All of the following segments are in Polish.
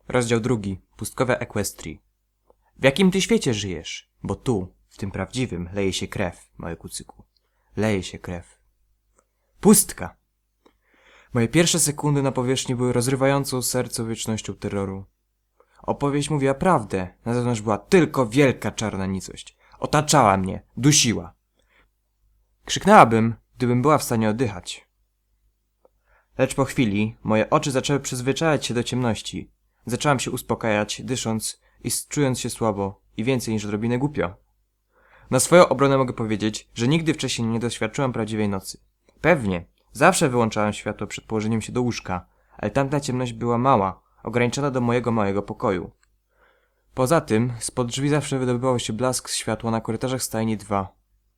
Rozdział 2. Pustkowe Equestrii. W jakim ty świecie żyjesz? Bo tu, w tym prawdziwym, leje się krew, mały kucyku. Leje się krew. Pustka! Moje pierwsze sekundy na powierzchni były rozrywającą serce wiecznością terroru. Opowieść mówiła prawdę, na zewnątrz była tylko wielka czarna nicość. Otaczała mnie, dusiła. Krzyknęłabym, gdybym była w stanie oddychać. Lecz po chwili moje oczy zaczęły przyzwyczajać się do ciemności. Zaczęłam się uspokajać, dysząc i czując się słabo i więcej niż odrobinę głupio. Na swoją obronę mogę powiedzieć, że nigdy wcześniej nie doświadczyłam prawdziwej nocy. Pewnie, zawsze wyłączałem światło przed położeniem się do łóżka, ale tamta ciemność była mała, ograniczona do mojego małego pokoju. Poza tym, spod drzwi zawsze wydobywał się blask światła na korytarzach stajni 2.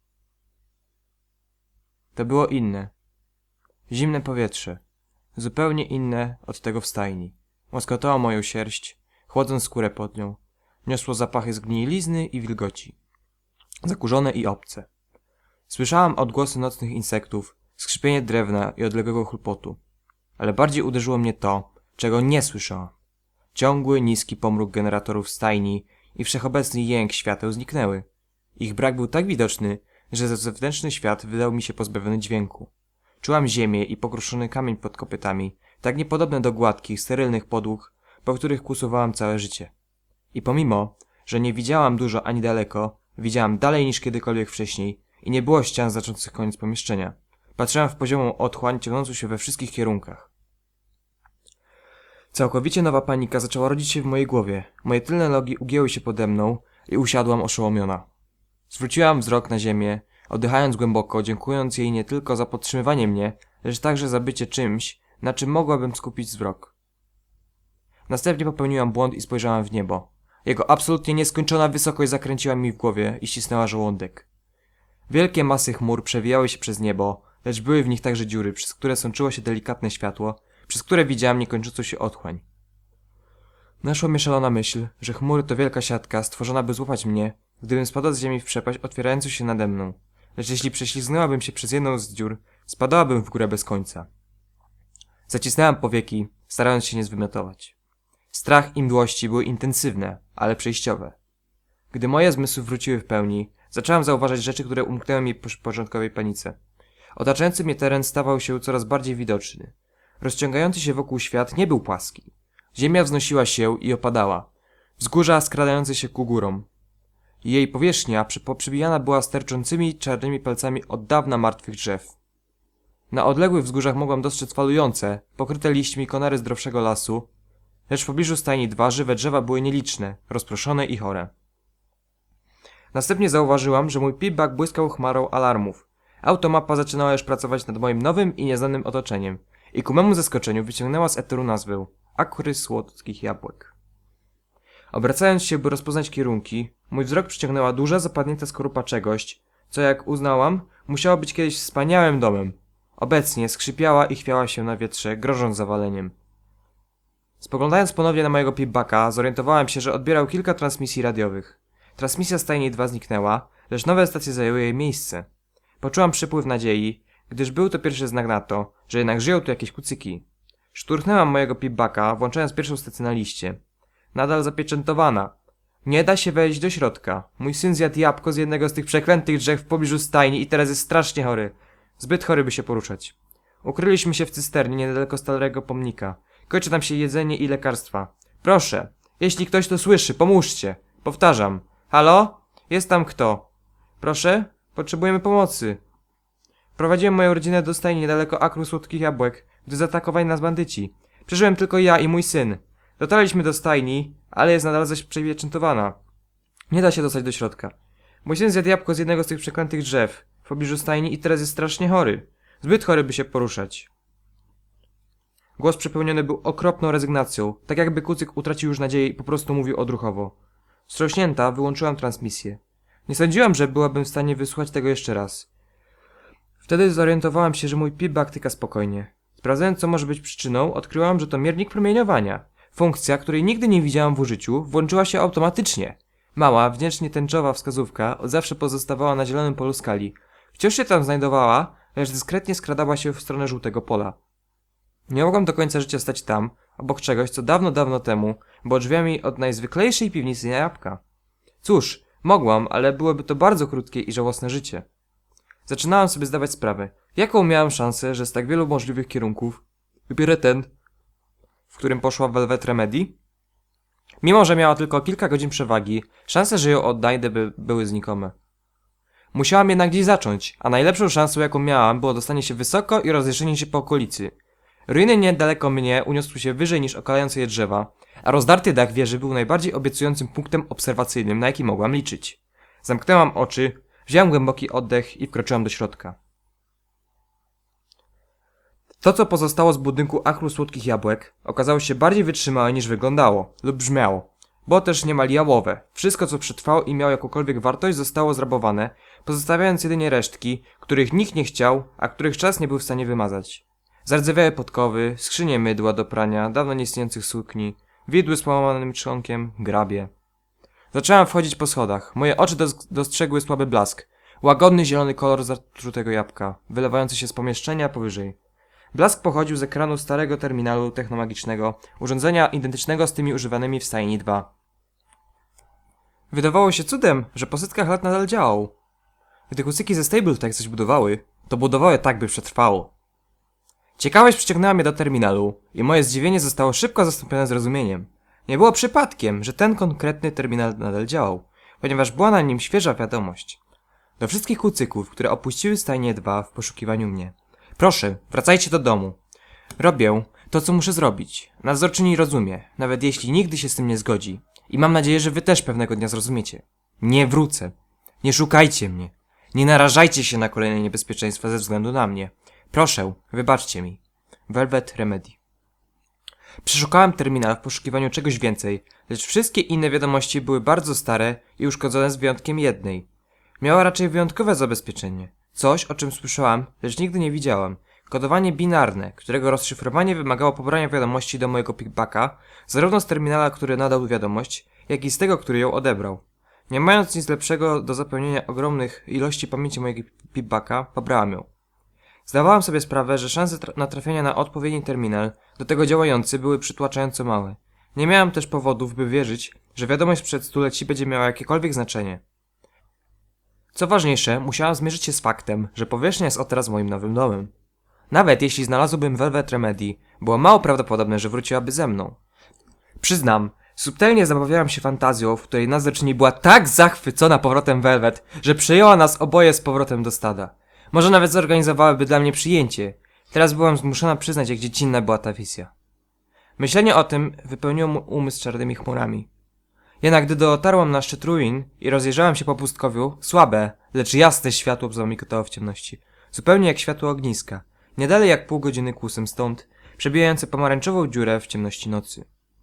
To było inne. Zimne powietrze. Zupełnie inne od tego w stajni. Łaskotało moją sierść, chłodząc skórę pod nią. Niosło zapachy zgnilizny i wilgoci. Zakurzone i obce. Słyszałam odgłosy nocnych insektów, skrzypienie drewna i odległego chlupotu. Ale bardziej uderzyło mnie to, czego nie słyszałam. Ciągły, niski pomruk generatorów w stajni i wszechobecny jęk świateł zniknęły. Ich brak był tak widoczny, że zewnętrzny świat wydał mi się pozbawiony dźwięku. Czułam ziemię i pokruszony kamień pod kopytami, tak niepodobne do gładkich, sterylnych podłóg, po których kłusowałam całe życie. I pomimo, że nie widziałam dużo ani daleko, widziałam dalej niż kiedykolwiek wcześniej i nie było ścian znaczących koniec pomieszczenia. Patrzyłam w poziomą otchłań ciągnącą się we wszystkich kierunkach. Całkowicie nowa panika zaczęła rodzić się w mojej głowie. Moje tylne nogi ugięły się pode mną i usiadłam oszołomiona. Zwróciłam wzrok na ziemię, oddychając głęboko, dziękując jej nie tylko za podtrzymywanie mnie, lecz także za bycie czymś, na czym mogłabym skupić wzrok. Następnie popełniłam błąd i spojrzałam w niebo. Jego absolutnie nieskończona wysokość zakręciła mi w głowie i ścisnęła żołądek. Wielkie masy chmur przewijały się przez niebo, lecz były w nich także dziury, przez które sączyło się delikatne światło, przez które widziałam niekończącą się otchłań. Naszła mnie szalona myśl, że chmury to wielka siatka stworzona by złapać mnie, gdybym spadła z ziemi w przepaść otwierającą się nade mną. Lecz jeśli prześlizgnęłabym się przez jedną z dziur, spadałabym w górę bez końca. Zacisnęłam powieki, starając się nie zwymiotować. Strach i mdłości były intensywne, ale przejściowe. Gdy moje zmysły wróciły w pełni, zaczęłam zauważać rzeczy, które umknęły mi po początkowej panice. Otaczający mnie teren stawał się coraz bardziej widoczny. Rozciągający się wokół świat nie był płaski. Ziemia wznosiła się i opadała. Wzgórza skradające się ku górom. Jej powierzchnia poprzybijana była sterczącymi czarnymi palcami od dawna martwych drzew. Na odległych wzgórzach mogłam dostrzec falujące, pokryte liśćmi konary zdrowszego lasu, lecz w pobliżu stajni 2 żywe drzewa były nieliczne, rozproszone i chore. Następnie zauważyłam, że mój pipbag błyskał chmarą alarmów. Automapa zaczynała już pracować nad moim nowym i nieznanym otoczeniem i ku memu zaskoczeniu wyciągnęła z eteru nazwę Akry Słodkich Jabłek. Obracając się, by rozpoznać kierunki, mój wzrok przyciągnęła duża, zapadnięta skorupa czegoś, co jak uznałam, musiało być kiedyś wspaniałym domem. Obecnie skrzypiała i chwiała się na wietrze, grożąc zawaleniem. Spoglądając ponownie na mojego pipbaka, zorientowałem się, że odbierał kilka transmisji radiowych. Transmisja stajni 2 zniknęła, lecz nowe stacje zajęły jej miejsce. Poczułam przypływ nadziei, gdyż był to pierwszy znak na to, że jednak żyją tu jakieś kucyki. Szturchnęłam mojego pipbaka, włączając pierwszą stację na liście. Nadal zapieczętowana. Nie da się wejść do środka. Mój syn zjadł jabłko z jednego z tych przeklętych drzew w pobliżu stajni i teraz jest strasznie chory. Zbyt chory, by się poruszać. Ukryliśmy się w cysternie niedaleko starego pomnika. Kończy nam się jedzenie i lekarstwa. Proszę, jeśli ktoś to słyszy, pomóżcie. Powtarzam. Halo? Jest tam kto? Proszę? Potrzebujemy pomocy. Prowadziłem moją rodzinę do stajni niedaleko Akru Słodkich Jabłek, gdy zaatakowali nas bandyci. Przeżyłem tylko ja i mój syn. Dotarliśmy do stajni, ale jest nadal zaś przepieczętowana. Nie da się dostać do środka. Mój syn zjadł jabłko z jednego z tych przeklętych drzew w pobliżu stajni i teraz jest strasznie chory. Zbyt chory, by się poruszać. Głos przepełniony był okropną rezygnacją, tak jakby kucyk utracił już nadzieję i po prostu mówił odruchowo. Wstrząśnięta, wyłączyłam transmisję. Nie sądziłam, że byłabym w stanie wysłuchać tego jeszcze raz. Wtedy zorientowałam się, że mój pipbag tyka spokojnie. Sprawdzając, co może być przyczyną, odkryłam, że to miernik promieniowania. Funkcja, której nigdy nie widziałam w użyciu, włączyła się automatycznie. Mała, wdzięcznie tęczowa wskazówka od zawsze pozostawała na zielonym polu skali. Wciąż się tam znajdowała, lecz dyskretnie skradała się w stronę żółtego pola. Nie mogłam do końca życia stać tam, obok czegoś, co dawno, dawno temu było drzwiami od najzwyklejszej piwnicy na jabłka. Cóż, mogłam, ale byłoby to bardzo krótkie i żałosne życie. Zaczynałam sobie zdawać sprawę, jaką miałam szansę, że z tak wielu możliwych kierunków wybiorę ten, w którym poszła Velvet Remedy. Mimo że miała tylko kilka godzin przewagi, szanse, że ją odnajdę były znikome. Musiałam jednak gdzieś zacząć, a najlepszą szansą jaką miałam było dostanie się wysoko i rozjrzenie się po okolicy. Ruiny niedaleko mnie uniosły się wyżej niż okalające je drzewa, a rozdarty dach wieży był najbardziej obiecującym punktem obserwacyjnym, na jaki mogłam liczyć. Zamknęłam oczy, wziąłem głęboki oddech i wkroczyłam do środka. To, co pozostało z budynku Akru Słodkich Jabłek, okazało się bardziej wytrzymałe niż wyglądało lub brzmiało. Było też niemal jałowe. Wszystko, co przetrwało i miało jakąkolwiek wartość, zostało zrabowane, pozostawiając jedynie resztki, których nikt nie chciał, a których czas nie był w stanie wymazać. Zardzewiałe podkowy, skrzynie mydła do prania, dawno nieistniejących sukni, widły z połamanym trzonkiem, grabie. Zaczęłam wchodzić po schodach. Moje oczy dostrzegły słaby blask. Łagodny zielony kolor zatrutego jabłka, wylewający się z pomieszczenia powyżej. Blask pochodził z ekranu starego terminalu technomagicznego, urządzenia identycznego z tymi używanymi w stajni 2. Wydawało się cudem, że po setkach lat nadal działał. Gdy kucyki ze Stable coś budowały, to budowały tak, by przetrwało. Ciekawość przyciągnęła mnie do terminalu i moje zdziwienie zostało szybko zastąpione zrozumieniem. Nie było przypadkiem, że ten konkretny terminal nadal działał, ponieważ była na nim świeża wiadomość. Do wszystkich kucyków, które opuściły stajnię 2 w poszukiwaniu mnie. Proszę, wracajcie do domu. Robię to, co muszę zrobić. Nadzorczyni rozumie, nawet jeśli nigdy się z tym nie zgodzi. I mam nadzieję, że wy też pewnego dnia zrozumiecie. Nie wrócę. Nie szukajcie mnie. Nie narażajcie się na kolejne niebezpieczeństwa ze względu na mnie. Proszę, wybaczcie mi. Velvet Remedy. Przeszukałem terminal w poszukiwaniu czegoś więcej, lecz wszystkie inne wiadomości były bardzo stare i uszkodzone z wyjątkiem jednej. Miała raczej wyjątkowe zabezpieczenie. Coś, o czym słyszałam, lecz nigdy nie widziałam. Kodowanie binarne, którego rozszyfrowanie wymagało pobrania wiadomości do mojego pickbacka, zarówno z terminala, który nadał wiadomość, jak i z tego, który ją odebrał. Nie mając nic lepszego do zapełnienia ogromnych ilości pamięci mojego pickbacka, pobrałam ją. Zdawałam sobie sprawę, że szanse natrafienia na odpowiedni terminal, do tego działający, były przytłaczająco małe. Nie miałam też powodów, by wierzyć, że wiadomość sprzed stuleci będzie miała jakiekolwiek znaczenie. Co ważniejsze, musiałam zmierzyć się z faktem, że powierzchnia jest od teraz moim nowym domem. Nawet jeśli znalazłbym Velvet Remedy, było mało prawdopodobne, że wróciłaby ze mną. Przyznam, subtelnie zabawiałam się fantazją, w której nadzorczyni była tak zachwycona powrotem Velvet, że przejęła nas oboje z powrotem do stada. Może nawet zorganizowałaby dla mnie przyjęcie. Teraz byłam zmuszona przyznać, jak dziecinna była ta wizja. Myślenie o tym wypełniło mój umysł czarnymi chmurami. Jednak gdy dotarłam na szczyt ruin i rozejrzałam się po pustkowiu, słabe, lecz jasne światło zamikotało w ciemności. Zupełnie jak światło ogniska. Nie dalej jak pół godziny kłusem stąd, przebijające pomarańczową dziurę w ciemności nocy.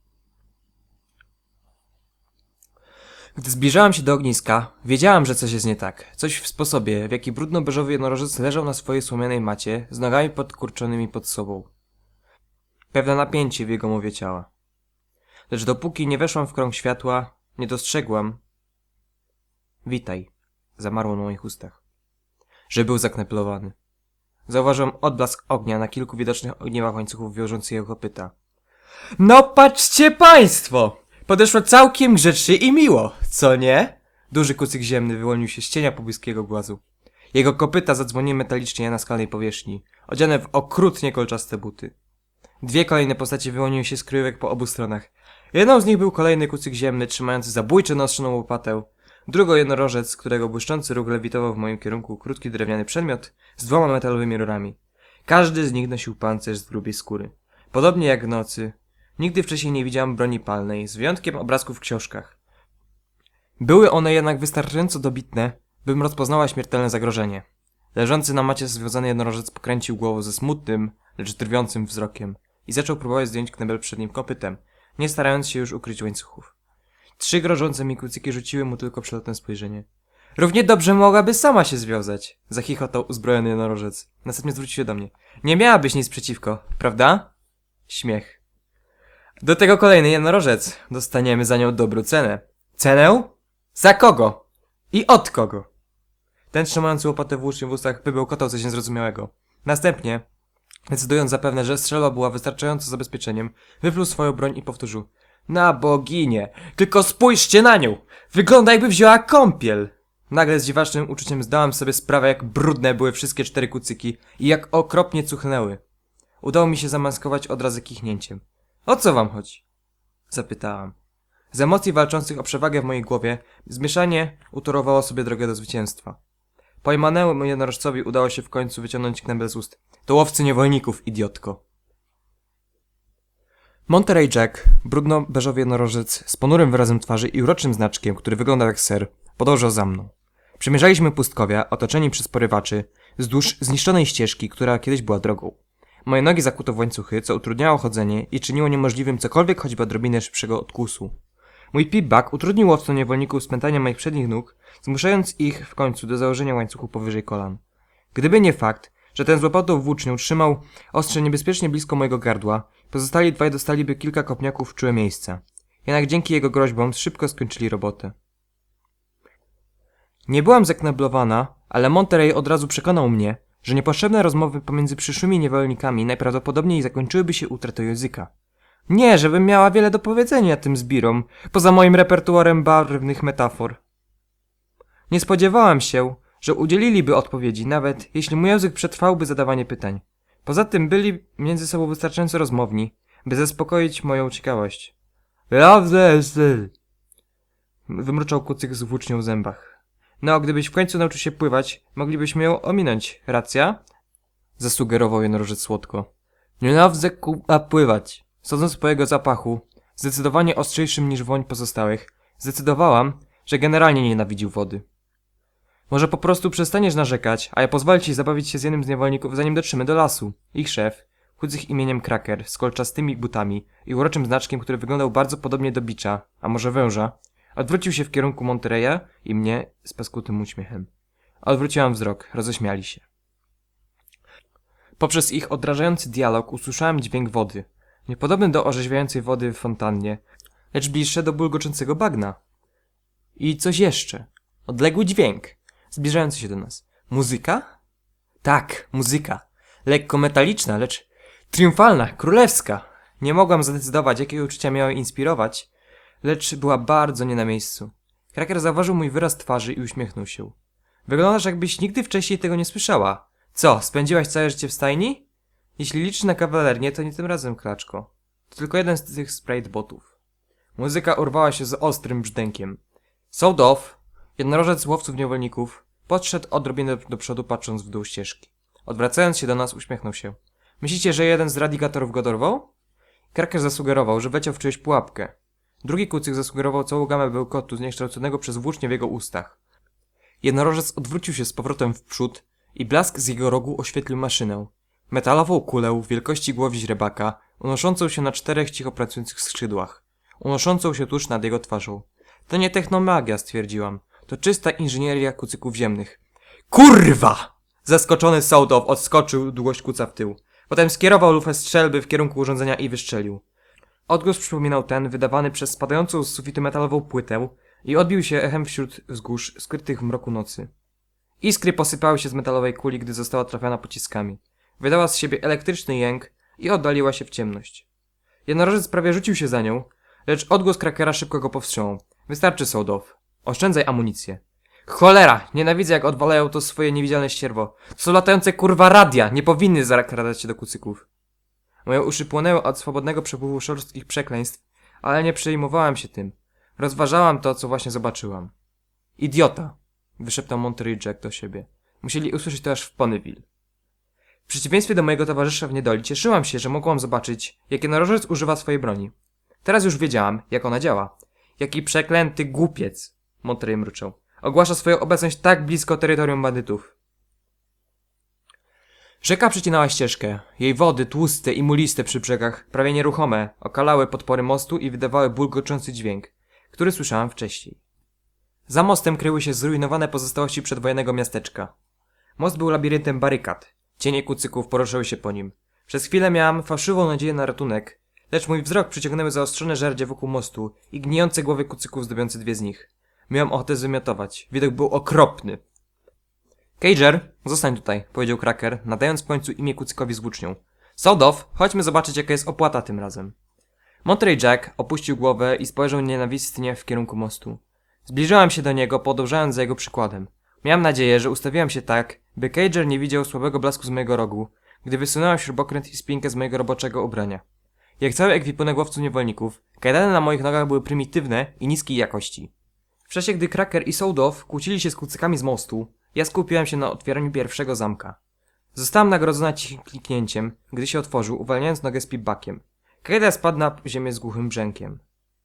Gdy zbliżałam się do ogniska, wiedziałam, że coś jest nie tak. Coś w sposobie, w jaki brudno-beżowy jednorożec leżał na swojej słomianej macie, z nogami podkurczonymi pod sobą. Pewne napięcie w jego mowie ciała. Lecz dopóki nie weszłam w krąg światła, nie dostrzegłam... Witaj, zamarło na moich ustach. Że był zakneplowany. Zauważyłem odblask ognia na kilku widocznych ogniwach łańcuchów wiążących jego kopyta. No patrzcie państwo! Podeszło całkiem grzecznie i miło, co nie? Duży kucyk ziemny wyłonił się z cienia pobliskiego głazu. Jego kopyta zadzwoniły metalicznie na skalnej powierzchni, odziane w okrutnie kolczaste buty. Dwie kolejne postacie wyłoniły się z kryjówek po obu stronach. Jedną z nich był kolejny kucyk ziemny, trzymający zabójczo naostrzoną łopatę. Drugą jednorożec, którego błyszczący róg lewitował w moim kierunku krótki drewniany przedmiot z dwoma metalowymi rurami. Każdy z nich nosił pancerz z grubej skóry. Podobnie jak w nocy. Nigdy wcześniej nie widziałam broni palnej, z wyjątkiem obrazków w książkach. Były one jednak wystarczająco dobitne, bym rozpoznała śmiertelne zagrożenie. Leżący na macie związany jednorożec pokręcił głową ze smutnym, lecz drwiącym wzrokiem i zaczął próbować zdjąć knebel przednim kopytem, nie starając się już ukryć łańcuchów. Trzy grożące mi kucyki rzuciły mu tylko przelotne spojrzenie. Równie dobrze mogłaby sama się związać, zachichotał uzbrojony jednorożec. Następnie zwrócił się do mnie. Nie miałabyś nic przeciwko, prawda? Śmiech. Do tego kolejny jednorożec. Dostaniemy za nią dobrą cenę. Cenę? Za kogo? I od kogo? Ten trzymający łopatę włócznie w ustach wybełkotał coś niezrozumiałego. Następnie Decydując zapewne, że strzelba była wystarczającym zabezpieczeniem, wypluł swoją broń i powtórzył: Na boginię! Tylko spójrzcie na nią! Wygląda, jakby wzięła kąpiel! Nagle z dziwacznym uczuciem zdałem sobie sprawę, jak brudne były wszystkie 4 kucyki i jak okropnie cuchnęły. Udało mi się zamaskować odrazę kichnięciem. O co wam chodzi? Zapytałam. Z emocji walczących o przewagę w mojej głowie, zmieszanie utorowało sobie drogę do zwycięstwa. Pojmanemu jednorożcowi udało się w końcu wyciągnąć knebel z ust. To łowcy niewolników, idiotko. Monterey Jack, brudno-beżowy jednorożec z ponurym wyrazem twarzy i uroczym znaczkiem, który wyglądał jak ser, podążał za mną. Przemierzaliśmy pustkowia, otoczeni przez porywaczy, wzdłuż zniszczonej ścieżki, która kiedyś była drogą. Moje nogi zakuto w łańcuchy, co utrudniało chodzenie i czyniło niemożliwym cokolwiek choćby odrobinę szybszego odkusu. Mój pip-bag utrudnił łowcom niewolników spętanie moich przednich nóg, zmuszając ich w końcu do założenia łańcuchu powyżej kolan. Gdyby nie fakt, że ten z łopatą włócznią trzymał ostrze niebezpiecznie blisko mojego gardła, pozostali dwaj dostaliby kilka kopniaków w czułe miejsca. Jednak dzięki jego groźbom szybko skończyli robotę. Nie byłam zakneblowana, ale Monterey od razu przekonał mnie, że niepotrzebne rozmowy pomiędzy przyszłymi niewolnikami najprawdopodobniej zakończyłyby się utratą języka. Nie, żebym miała wiele do powiedzenia tym zbirom, poza moim repertuarem barwnych metafor. Nie spodziewałam się, że udzieliliby odpowiedzi, nawet jeśli mój język przetrwałby zadawanie pytań. Poza tym byli między sobą wystarczająco rozmowni, by zaspokoić moją ciekawość. Wymruczał kucyk z włócznią w zębach. No, gdybyś w końcu nauczył się pływać, moglibyśmy ją ominąć, racja? Zasugerował jednorożec słodko. Nienawidzę pływać. Sądząc po jego zapachu, zdecydowanie ostrzejszym niż woń pozostałych, zdecydowałam, że generalnie nienawidził wody. Może po prostu przestaniesz narzekać, a ja pozwolę ci zabawić się z jednym z niewolników, zanim dotrzemy do lasu. Ich szef, chudzych imieniem Cracker, z kolczastymi butami i uroczym znaczkiem, który wyglądał bardzo podobnie do bicza, a może węża, odwrócił się w kierunku Montereya i mnie z paskudnym uśmiechem. Odwróciłam wzrok, roześmiali się. Poprzez ich odrażający dialog usłyszałem dźwięk wody, niepodobny do orzeźwiającej wody w fontannie, lecz bliższe do bulgoczącego bagna. I coś jeszcze. Odległy dźwięk, zbliżający się do nas. Muzyka? Tak, muzyka. Lekko metaliczna, lecz triumfalna, królewska. Nie mogłam zdecydować, jakie uczucia miały inspirować, lecz była bardzo nie na miejscu. Cracker zauważył mój wyraz twarzy i uśmiechnął się. Wyglądasz, jakbyś nigdy wcześniej tego nie słyszała. Co, spędziłaś całe życie w stajni? Jeśli liczysz na kawalernię, to nie tym razem, Klaczko. To tylko jeden z tych sprite botów. Muzyka urwała się z ostrym brzdękiem. Sold off, jednorożec łowców niewolników, podszedł odrobinę do przodu, patrząc w dół ścieżki. Odwracając się do nas, uśmiechnął się. Myślicie, że jeden z radiatorów go dorwał? Cracker zasugerował, że wleciał w czyjąś pułapkę. Drugi kucyk zasugerował całą gamę bełkotu zniekształconego przez włócznie w jego ustach. Jednorożec odwrócił się z powrotem w przód i blask z jego rogu oświetlił maszynę. Metalową kulę wielkości głowy źrebaka, unoszącą się na 4 cicho pracujących skrzydłach. Unoszącą się tuż nad jego twarzą. To nie technomagia, stwierdziłam. To czysta inżynieria kucyków ziemnych. Kurwa! Zaskoczony Sołdow odskoczył długość kuca w tył. Potem skierował lufę strzelby w kierunku urządzenia i wystrzelił. Odgłos przypominał ten wydawany przez spadającą z sufitu metalową płytę i odbił się echem wśród wzgórz skrytych w mroku nocy. Iskry posypały się z metalowej kuli, gdy została trafiona pociskami. Wydała z siebie elektryczny jęk i oddaliła się w ciemność. Jednorożec prawie rzucił się za nią, lecz odgłos Crackera szybko go powstrzymał. Wystarczy, Sołdow. Oszczędzaj amunicję. Cholera! Nienawidzę, jak odwalają to swoje niewidzialne ścierwo. To są latające kurwa radia! Nie powinny zakradać się do kucyków. Moje uszy płonęły od swobodnego przepływu szorstkich przekleństw, ale nie przejmowałam się tym. Rozważałam to, co właśnie zobaczyłam. Idiota! Wyszeptał Monterey Jack do siebie. Musieli usłyszeć to aż w Ponyville. W przeciwieństwie do mojego towarzysza w niedoli, cieszyłam się, że mogłam zobaczyć, jak jednorożec używa swojej broni. Teraz już wiedziałam, jak ona działa. Jaki przeklęty głupiec! Monterey mruczał. Ogłasza swoją obecność tak blisko terytorium bandytów. Rzeka przecinała ścieżkę. Jej wody, tłuste i muliste przy brzegach, prawie nieruchome, okalały podpory mostu i wydawały bulgoczący dźwięk, który słyszałam wcześniej. Za mostem kryły się zrujnowane pozostałości przedwojennego miasteczka. Most był labiryntem barykad. Cienie kucyków poruszyły się po nim. Przez chwilę miałam fałszywą nadzieję na ratunek, lecz mój wzrok przyciągnęły zaostrzone żerdzie wokół mostu i gnijące głowy kucyków zdobiące 2 z nich. Miałem ochotę zwymiotować. Widok był okropny. Cager, zostań tutaj, powiedział Cracker, nadając w końcu imię kucykowi z włócznią. Sodow, chodźmy zobaczyć, jaka jest opłata tym razem. Monterey Jack opuścił głowę i spojrzał nienawistnie w kierunku mostu. Zbliżyłam się do niego, podążając za jego przykładem. Miałam nadzieję, że ustawiłam się tak, by Cager nie widział słabego blasku z mojego rogu, gdy wysunąłem śrubokręt i spinkę z mojego roboczego ubrania. Jak cały ekwipunek łowców niewolników, kajdany na moich nogach były prymitywne i niskiej jakości. W czasie, gdy Cracker i Sodow kłócili się z kucykami z mostu, ja skupiłem się na otwieraniu pierwszego zamka. Zostałam nagrodzona cichym kliknięciem, gdy się otworzył, uwalniając nogę z pipbakiem. Kajda spadł na ziemię z głuchym brzękiem.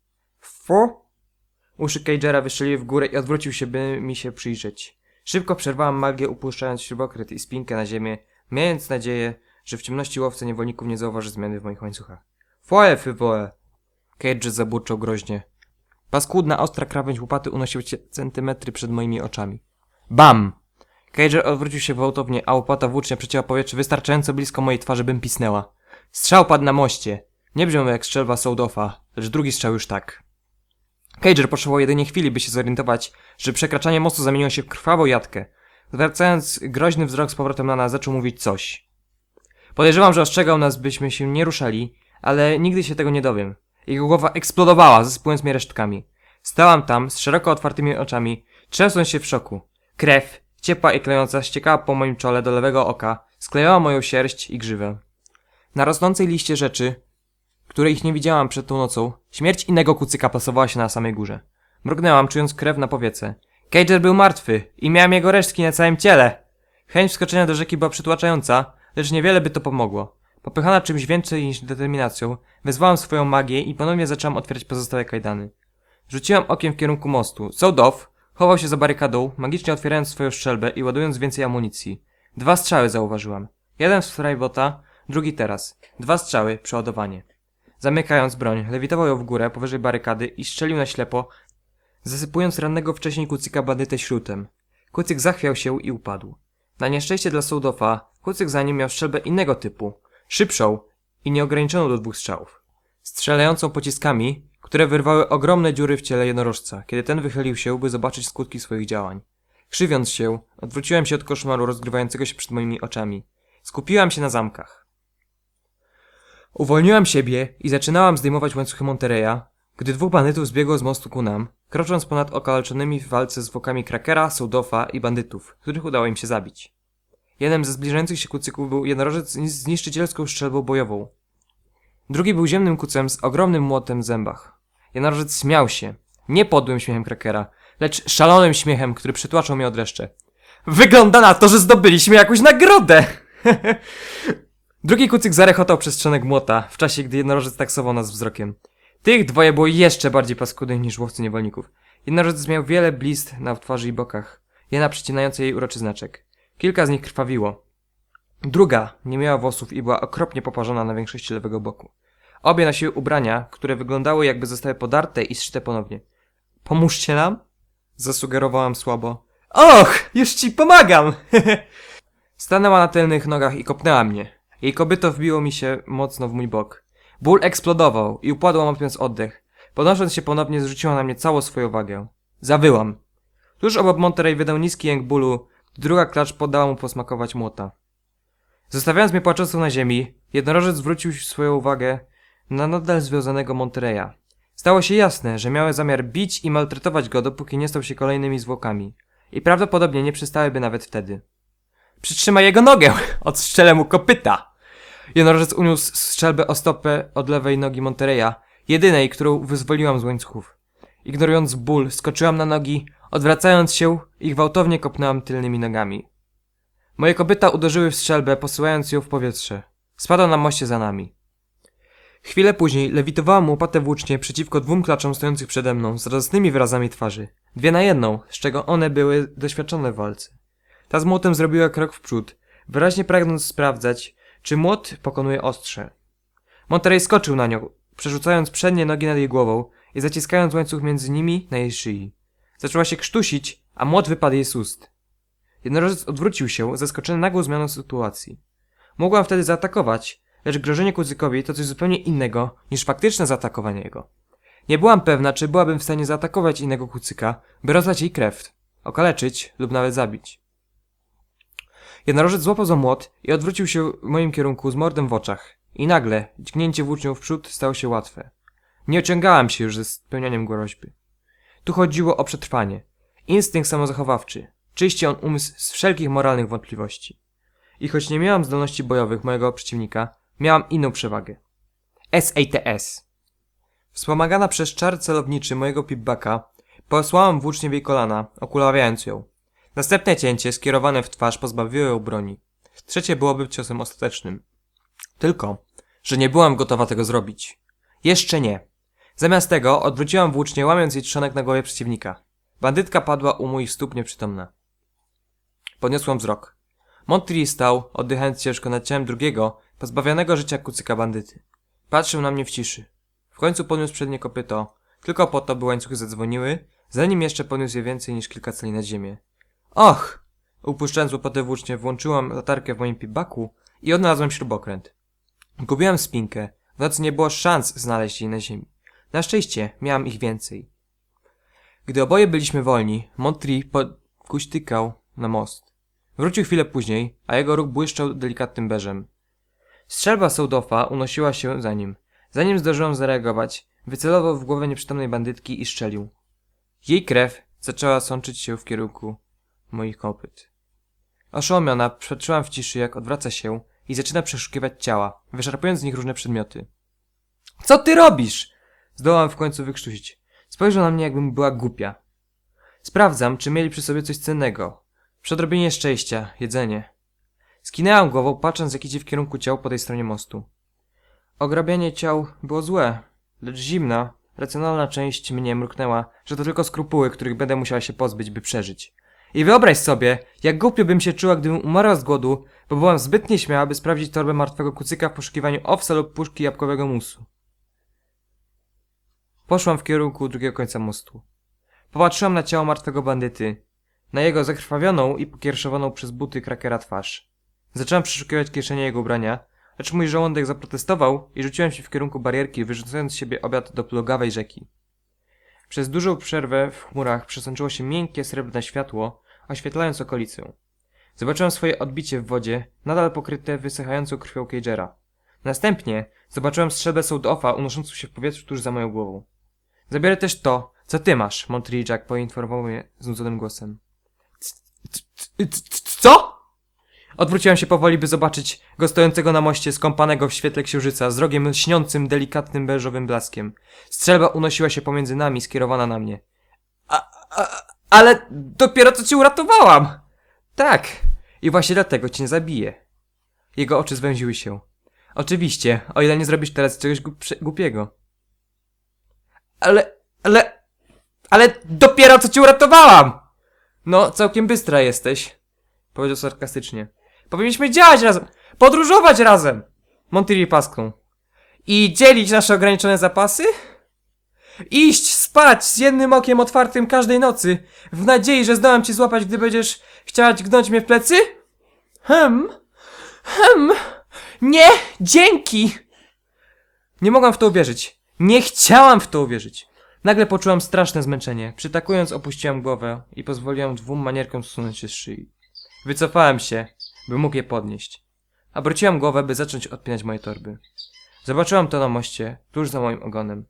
Fu? Uszy Cagera wystrzeliły w górę i odwrócił się, by mi się przyjrzeć. Szybko przerwałam magię, upuszczając śrubokręt i spinkę na ziemię, mając nadzieję, że w ciemności łowca niewolników nie zauważy zmiany w moich łańcuchach. Foe, fywoe! Cager zaburczał groźnie. Paskudna, ostra krawędź łopaty unosiła się centymetry przed moimi oczami. Bam! Cager odwrócił się gwałtownie, a łopata włócznie przecięła powietrze wystarczająco blisko mojej twarzy, bym pisnęła. Strzał padł na moście. Nie brzmiał jak strzelba Sodowa, lecz drugi strzał już tak. Cager potrzebował jedynie chwili, by się zorientować, że przekraczanie mostu zamieniło się w krwawą jatkę. Zwracając groźny wzrok z powrotem na nas, zaczął mówić coś. Podejrzewam, że ostrzegał nas, byśmy się nie ruszali, ale nigdy się tego nie dowiem. Jego głowa eksplodowała, zasypując mnie resztkami. Stałam tam, z szeroko otwartymi oczami, trzęsąc się w szoku. Krew, ciepła i klejąca, ściekała po moim czole do lewego oka, sklejała moją sierść i grzywę. Na rosnącej liście rzeczy, których nie widziałam przed tą nocą, śmierć innego kucyka plasowała się na samej górze. Mrugnęłam, czując krew na powiece. Cager był martwy i miałem jego resztki na całym ciele. Chęć wskoczenia do rzeki była przytłaczająca, lecz niewiele by to pomogło. Popychana czymś więcej niż determinacją, wezwałam swoją magię i ponownie zaczęłam otwierać pozostałe kajdany. Rzuciłam okiem w kierunku mostu. Sodow chował się za barykadą, magicznie otwierając swoją strzelbę i ładując więcej amunicji. 2 strzały zauważyłam. Jeden w Frybota, drugi teraz. 2 strzały, przeładowanie. Zamykając broń, lewitował ją w górę, powyżej barykady i strzelił na ślepo, zasypując rannego wcześniej kucyka bandytę śrutem. Kucyk zachwiał się i upadł. Na nieszczęście dla Sodowa, kucyk za nim miał strzelbę innego typu, szybszą i nieograniczoną do 2 strzałów. Strzelającą pociskami, które wyrwały ogromne dziury w ciele jednorożca, kiedy ten wychylił się, by zobaczyć skutki swoich działań. Krzywiąc się, odwróciłem się od koszmaru rozgrywającego się przed moimi oczami. Skupiłam się na zamkach. Uwolniłam siebie i zaczynałam zdejmować łańcuchy Montereya, gdy 2 bandytów zbiegło z mostu ku nam, krocząc ponad okaleczonymi w walce zwłokami Crackera, Sodowa i bandytów, których udało im się zabić. Jednym ze zbliżających się kucyków był jednorożec z niszczycielską strzelbą bojową. Drugi był ziemnym kucem z ogromnym młotem w zębach. Jednorożec śmiał się, nie podłym śmiechem Crackera, lecz szalonym śmiechem, który przytłaczał mnie od dreszcze. Wygląda na to, że zdobyliśmy jakąś nagrodę! Drugi kucyk zarechotał przez trzonek młota, w czasie gdy jednorożec taksował nas wzrokiem. Tych dwoje było jeszcze bardziej paskudnych niż łowcy niewolników. Jednorożec miał wiele blizn na twarzy i bokach, jedna przycinająca jej uroczy znaczek. Kilka z nich krwawiło. Druga nie miała włosów i była okropnie poparzona na większości lewego boku. Obie nosiły ubrania, które wyglądały jakby zostały podarte i zszyte ponownie. Pomóżcie nam? Zasugerowałam słabo. Och, już ci pomagam! Stanęła na tylnych nogach i kopnęła mnie. Jej kopyto wbiło mi się mocno w mój bok. Ból eksplodował i upadłam łapiąc oddech. Podnosząc się ponownie zrzuciła na mnie całą swoją wagę. Zawyłam. Tuż obok Monterey wydał niski jęk bólu, druga klacz podała mu posmakować młota. Zostawiając mnie płaczącą na ziemi, jednorożec zwrócił swoją uwagę na nadal związanego Montereya. Stało się jasne, że miały zamiar bić i maltretować go, dopóki nie stał się kolejnymi zwłokami. I prawdopodobnie nie przestałyby nawet wtedy. Przytrzymaj jego nogę! Odstrzelę mu kopyta! Jednorożec uniósł strzelbę o stopę od lewej nogi Montereya, jedynej, którą wyzwoliłam z łańcuchów. Ignorując ból, skoczyłam na nogi, odwracając się i gwałtownie kopnęłam tylnymi nogami. Moje kopyta uderzyły w strzelbę, posyłając ją w powietrze. Spadła na moście za nami. Chwilę później lewitowałam łopatę włócznie przeciwko 2 klaczom stojących przede mną z radosnymi wyrazami twarzy. 2 na 1, z czego one były doświadczone w walce. Ta z młotem zrobiła krok w przód, wyraźnie pragnąc sprawdzać, czy młot pokonuje ostrze. Monterey skoczył na nią, przerzucając przednie nogi nad jej głową i zaciskając łańcuch między nimi na jej szyi. Zaczęła się krztusić, a młot wypadł jej z ust. Jednorożec odwrócił się, zaskoczony nagłą zmianą sytuacji. Mogłam wtedy zaatakować, lecz grożenie kucykowi to coś zupełnie innego niż faktyczne zaatakowanie jego. Nie byłam pewna, czy byłabym w stanie zaatakować innego kucyka, by rozlać jej krew, okaleczyć lub nawet zabić. Jednorożec złapał za młot i odwrócił się w moim kierunku z mordem w oczach. I nagle dźgnięcie włócznią w przód stało się łatwe. Nie ociągałem się już ze spełnianiem groźby. Tu chodziło o przetrwanie. Instynkt samozachowawczy. Czyści on umysł z wszelkich moralnych wątpliwości. I choć nie miałam zdolności bojowych mojego przeciwnika, miałam inną przewagę. SATS. Wspomagana przez czar celowniczy mojego pipbacka, posłałam włócznię w jej kolana, okulawiając ją. Następne cięcie skierowane w twarz pozbawiło ją broni. Trzecie byłoby ciosem ostatecznym. Tylko, że nie byłam gotowa tego zrobić. Jeszcze nie. Zamiast tego odwróciłam włócznię, łamiąc jej trzonek na głowie przeciwnika. Bandytka padła u moich stóp nieprzytomna. Podniosłam wzrok. Monty stał, oddychając ciężko nad ciałem drugiego, pozbawionego życia kucyka bandyty. Patrzył na mnie w ciszy. W końcu podniósł przednie kopyto, tylko po to, by łańcuchy zadzwoniły, zanim jeszcze podniósł je więcej niż kilka cali nad ziemię. Och! Upuszczając łopatę włócznie, włączyłam latarkę w moim pipbacku i odnalazłem śrubokręt. Gubiłam spinkę. W nocy nie było szans znaleźć jej na ziemi. Na szczęście miałam ich więcej. Gdy oboje byliśmy wolni, Monty kuśtykał na most. Wrócił chwilę później, a jego róg błyszczał delikatnym beżem. Strzelba Sołdofa unosiła się za nim. Zanim zdążyłam zareagować, wycelował w głowę nieprzytomnej bandytki i strzelił. Jej krew zaczęła sączyć się w kierunku moich kopyt. Oszołomiona, patrzyłam w ciszy, jak odwraca się i zaczyna przeszukiwać ciała, wyszarpując z nich różne przedmioty. Co ty robisz? Zdołałam w końcu wykrztusić. Spojrzał na mnie, jakbym była głupia. Sprawdzam, czy mieli przy sobie coś cennego. Przy odrobinie szczęścia, jedzenie. Skinęłam głową, patrząc, jak idzie w kierunku ciał po tej stronie mostu. Ograbianie ciał było złe, lecz zimna, racjonalna część mnie mruknęła, że to tylko skrupuły, których będę musiała się pozbyć, by przeżyć. I wyobraź sobie, jak głupio bym się czuła, gdybym umarła z głodu, bo byłam zbyt nieśmiała, by sprawdzić torbę martwego kucyka w poszukiwaniu owsa lub puszki jabłkowego musu. Poszłam w kierunku drugiego końca mostu. Popatrzyłam na ciało martwego bandyty, na jego zakrwawioną i pokiereszowaną przez buty krakera twarz. Zaczęłam przeszukiwać kieszenie jego ubrania, lecz mój żołądek zaprotestował i rzuciłem się w kierunku barierki, wyrzucając z siebie obiad do plugawej rzeki. Przez dużą przerwę w chmurach przesączyło się miękkie, srebrne światło, oświetlając okolicę. Zobaczyłem swoje odbicie w wodzie, nadal pokryte wysychającą krwią Cagera. Następnie zobaczyłem strzelbę Sołdofa unoszącą się w powietrzu tuż za moją głową. Zabiorę też to, co ty masz, Monty Jack poinformował mnie znudzonym głosem. Co? Odwróciłem się powoli, by zobaczyć go stojącego na moście, skąpanego w świetle księżyca, z rogiem lśniącym delikatnym beżowym blaskiem. Strzelba unosiła się pomiędzy nami, skierowana na mnie. Ale dopiero co cię uratowałam! Tak, i właśnie dlatego cię nie zabiję. Jego oczy zwęziły się. Oczywiście, o ile nie zrobisz teraz czegoś głupiego. Ale dopiero co cię uratowałam! No, całkiem bystra jesteś, powiedział sarkastycznie. Powinniśmy działać razem, podróżować razem! Monty pasknął. I dzielić nasze ograniczone zapasy? Iść spać z jednym okiem otwartym każdej nocy, w nadziei, że zdołam cię złapać, gdy będziesz chciała dźgnąć mnie w plecy? Nie, dzięki! Nie mogłam w to uwierzyć. Nie chciałam w to uwierzyć. Nagle poczułam straszne zmęczenie. Przytakując, opuściłam głowę i pozwoliłam dwóm manierkom zsunąć się z szyi. Wycofałem się, by mógł je podnieść. Obróciłam głowę, by zacząć odpinać moje torby. Zobaczyłam to na moście, tuż za moim ogonem.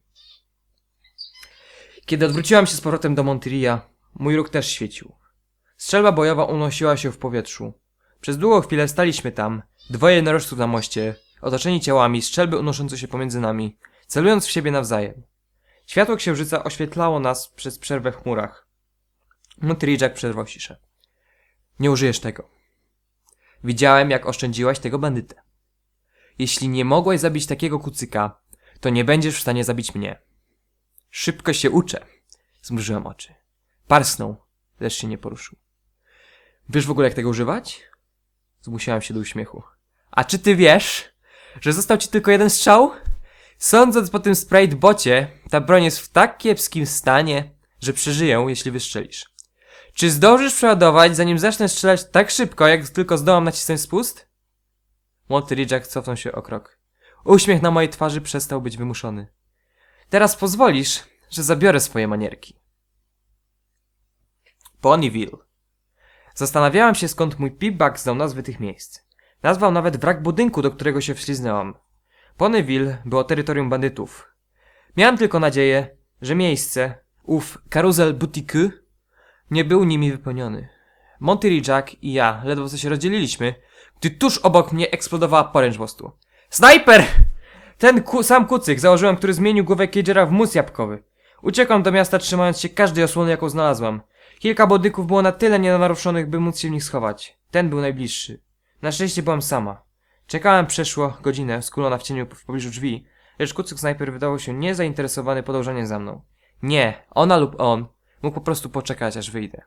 Kiedy odwróciłam się z powrotem do Montyria, mój róg też świecił. Strzelba bojowa unosiła się w powietrzu. Przez długą chwilę staliśmy tam, dwoje jednorożców na moście, otoczeni ciałami, strzelby unoszące się pomiędzy nami, celując w siebie nawzajem. Światło księżyca oświetlało nas przez przerwę w chmurach. Monty Jack przerwał ciszę. Nie użyjesz tego. Widziałem, jak oszczędziłaś tego bandytę. Jeśli nie mogłaś zabić takiego kucyka, to nie będziesz w stanie zabić mnie. Szybko się uczę. Zmrużyłem oczy. Parsnął, lecz się nie poruszył. Wiesz w ogóle, jak tego używać? Zmusiłam się do uśmiechu. A czy ty wiesz, że został ci tylko jeden strzał? Sądząc po tym sprite-bocie, ta broń jest w tak kiepskim stanie, że przeżyję, jeśli wystrzelisz. Czy zdążysz przeładować, zanim zacznę strzelać tak szybko, jak tylko zdołam nacisnąć spust? Monty Jack cofnął się o krok. Uśmiech na mojej twarzy przestał być wymuszony. Teraz pozwolisz, że zabiorę swoje manierki. Ponyville. Zastanawiałam się, skąd mój Pip-Bug znał nazwy tych miejsc. Nazwał nawet wrak budynku, do którego się wśliznęłam. Ponyville było terytorium bandytów. Miałam tylko nadzieję, że miejsce, ów karuzel boutique, nie był nimi wypełniony. Monty, Jack i ja ledwo co się rozdzieliliśmy, gdy tuż obok mnie eksplodowała poręcz mostu. Snajper! Ten sam kucyk założyłem, który zmienił głowę Cagera w mus jabłkowy. Uciekłam do miasta, trzymając się każdej osłony, jaką znalazłam. Kilka budynków było na tyle nienaruszonych, by móc się w nich schować. Ten był najbliższy. Na szczęście byłam sama. Czekałem przeszło godzinę, skulona w cieniu w pobliżu drzwi, lecz kucyk snajper wydawał się niezainteresowany podążaniem za mną. Nie, ona lub on mógł po prostu poczekać, aż wyjdę.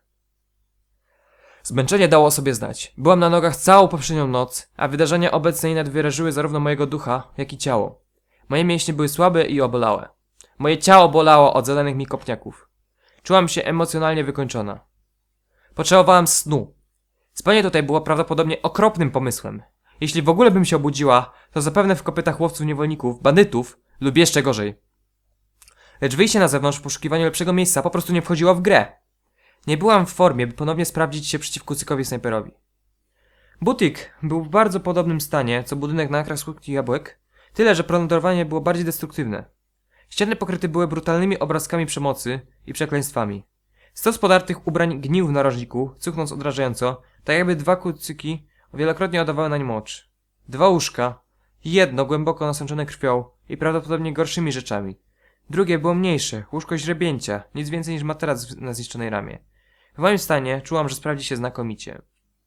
Zmęczenie dało o sobie znać. Byłam na nogach całą poprzednią noc, a wydarzenia obecne nadwyrężyły zarówno mojego ducha, jak i ciało. Moje mięśnie były słabe i obolałe. Moje ciało bolało od zadanych mi kopniaków. Czułam się emocjonalnie wykończona. Potrzebowałam snu. Spanie tutaj było prawdopodobnie okropnym pomysłem. Jeśli w ogóle bym się obudziła, to zapewne w kopytach łowców niewolników, bandytów lub jeszcze gorzej. Lecz wyjście na zewnątrz w poszukiwaniu lepszego miejsca po prostu nie wchodziło w grę. Nie byłam w formie, by ponownie sprawdzić się przeciw kucykowi snajperowi. Butik był w bardzo podobnym stanie, co budynek na akrach słodkich jabłek, tyle że plądrowanie było bardziej destruktywne. Ściany pokryte były brutalnymi obrazkami przemocy i przekleństwami. Stos podartych ubrań gnił w narożniku, cuchnąc odrażająco, tak jakby dwa kucyki wielokrotnie oddawały na nim mocz. Dwa łóżka, jedno głęboko nasączone krwią i prawdopodobnie gorszymi rzeczami. Drugie było mniejsze, łóżko źrebięcia, nic więcej niż materac na zniszczonej ramie. W moim stanie czułam, że sprawdzi się znakomicie.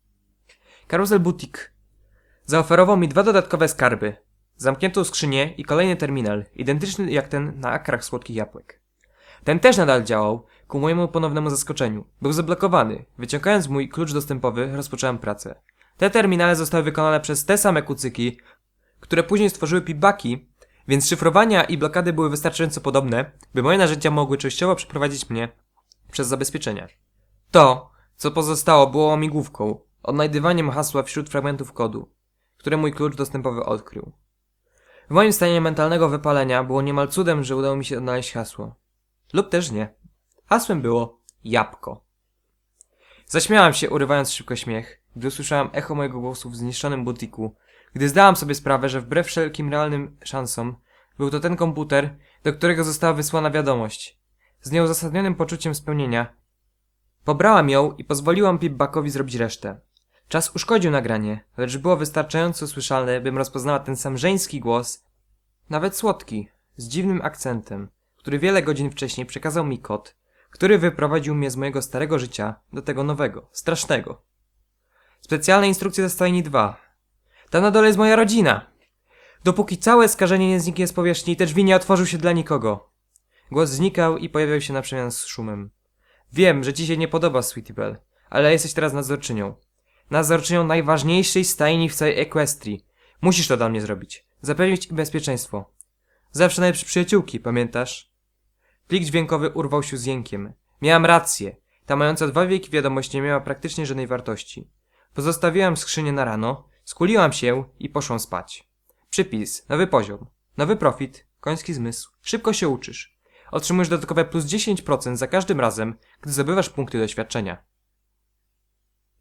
Karuzel Boutique zaoferował mi 2 dodatkowe skarby. Zamkniętą skrzynię i kolejny terminal, identyczny jak ten na akrach słodkich jabłek. Ten też nadal działał, ku mojemu ponownemu zaskoczeniu. Był zablokowany. Wyciągając mój klucz dostępowy, rozpocząłem pracę. Te terminale zostały wykonane przez te same kucyki, które później stworzyły Pip-Bugi, więc szyfrowania i blokady były wystarczająco podobne, by moje narzędzia mogły częściowo przeprowadzić mnie przez zabezpieczenia. To, co pozostało, było łamigłówką, odnajdywaniem hasła wśród fragmentów kodu, które mój klucz dostępowy odkrył. W moim stanie mentalnego wypalenia było niemal cudem, że udało mi się odnaleźć hasło. Lub też nie. Hasłem było jabłko. Zaśmiałam się, urywając szybko śmiech, gdy usłyszałam echo mojego głosu w zniszczonym butiku, gdy zdałam sobie sprawę, że wbrew wszelkim realnym szansom był to ten komputer, do którego została wysłana wiadomość. Z nieuzasadnionym poczuciem spełnienia pobrałam ją i pozwoliłam Pip-Bugowi zrobić resztę. Czas uszkodził nagranie, lecz było wystarczająco słyszalne, bym rozpoznała ten sam żeński głos, nawet słodki, z dziwnym akcentem, który wiele godzin wcześniej przekazał mi kod, który wyprowadził mnie z mojego starego życia do tego nowego, strasznego. Specjalne instrukcje ze stajni 2. Tam na dole jest moja rodzina. Dopóki całe skażenie nie zniknie z powierzchni, te drzwi nie otworzył się dla nikogo. Głos znikał i pojawiał się na przemian z szumem. Wiem, że ci się nie podoba, Sweetie Belle, ale jesteś teraz nadzorczynią. Nadzorczynią najważniejszej stajni w całej Equestrii. Musisz to dla mnie zrobić. Zapewnić im bezpieczeństwo. Zawsze najlepsze przyjaciółki, pamiętasz? Plik dźwiękowy urwał się z jękiem. Miałam rację. Ta mająca 2 wieki wiadomość nie miała praktycznie żadnej wartości. Pozostawiłam skrzynię na rano, skuliłam się i poszłam spać. Przypis, nowy poziom, nowy profit, koński zmysł. Szybko się uczysz. Otrzymujesz dodatkowe plus 10% za każdym razem, gdy zdobywasz punkty doświadczenia.